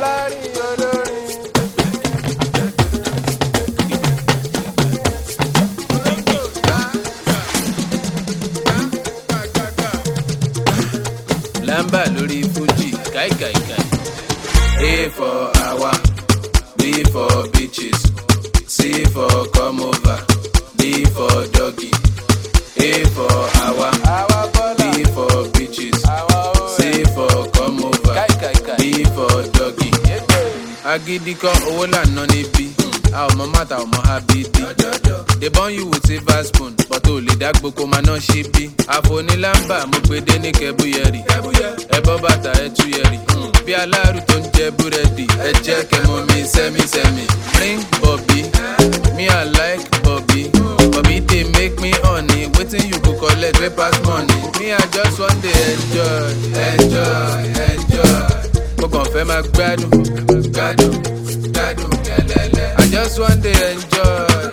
Fọlárin olórin. Lamba lórí Fuji, kai. A for awa, B for beaches, C for come over, D for doggy. A for awa, B for beaches, C for come over, D for doggy. Agidi kan owó lànà níbí, a ò mọ mátà ò mọ abidi. They born you with silver spoon, but o lè dágbó kó máa ná ṣe bí. Àfòní lámbà mo gbé dé ní kẹbúyẹrì, ẹbọ bàtà ẹtú yẹrì. Bí aláàrù tó ń jẹ búrẹ́dì, ẹ jẹ́ kẹmọ mi sẹ́mi. Ring Bobby, me I like Bobby. Bobby dey make me honey, wetin you go collect wey pass money. Me I just wan dey enjoy. Mo kàn fẹ́ máa gbádùn kẹlẹ́lẹ́. I just wan dey enjoy.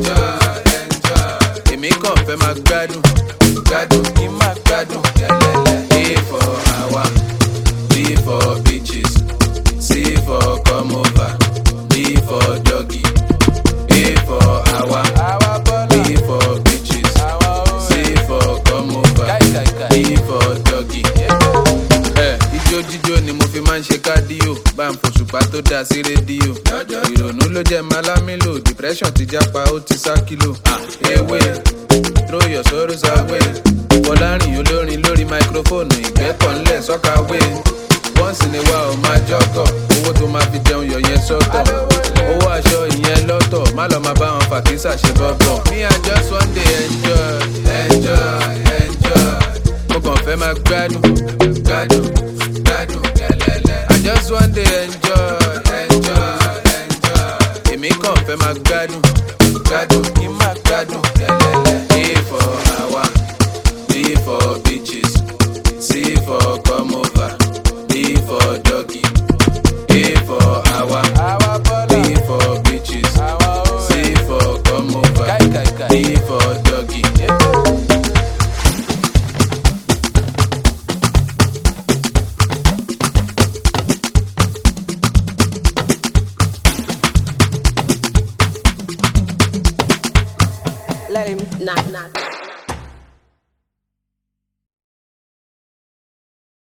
Èmi kàn fẹ́ máa gbádùn kí máa gbádùn kẹlẹ́lẹ́. A for awa, B for beaches, C for come over, D for doggy. A for awa, B for beaches, C for come over, D for doggy. Jíjó ni mo fi máa ń ṣe kádíò, bá ń fòṣùpá tó dá sí rédíò. Ìrònú ló jẹ́ malámílò, depression ti jápa ó ti sá kílò. Ewé, throw your sorrows away. Fọlárin olórin lórí microphone, ìgbẹ́kànlẹ̀ sọ́kàwé. Once in a while máa jọ́gọ̀, owó tó máa fi jẹun yọ̀ yẹn sọ́tọ̀. Owó aṣọ ìyẹn lọ́tọ̀, má lọ máa bá wọn fàkísà ṣe bọ́bọ̀. Me I just wan dey enjoy. Mo kàn fẹ́ máa gbádùn kẹlẹ́lẹ́. I just wan dey enjoy. Èmi kàn fẹ́ máa gbádùn kí máa gbádùn kẹlẹ́lẹ́. A for awa, B for beaches, C for come over, D for doggy. A for awa, B for beaches, C for come over, D for doggy. Let him knock.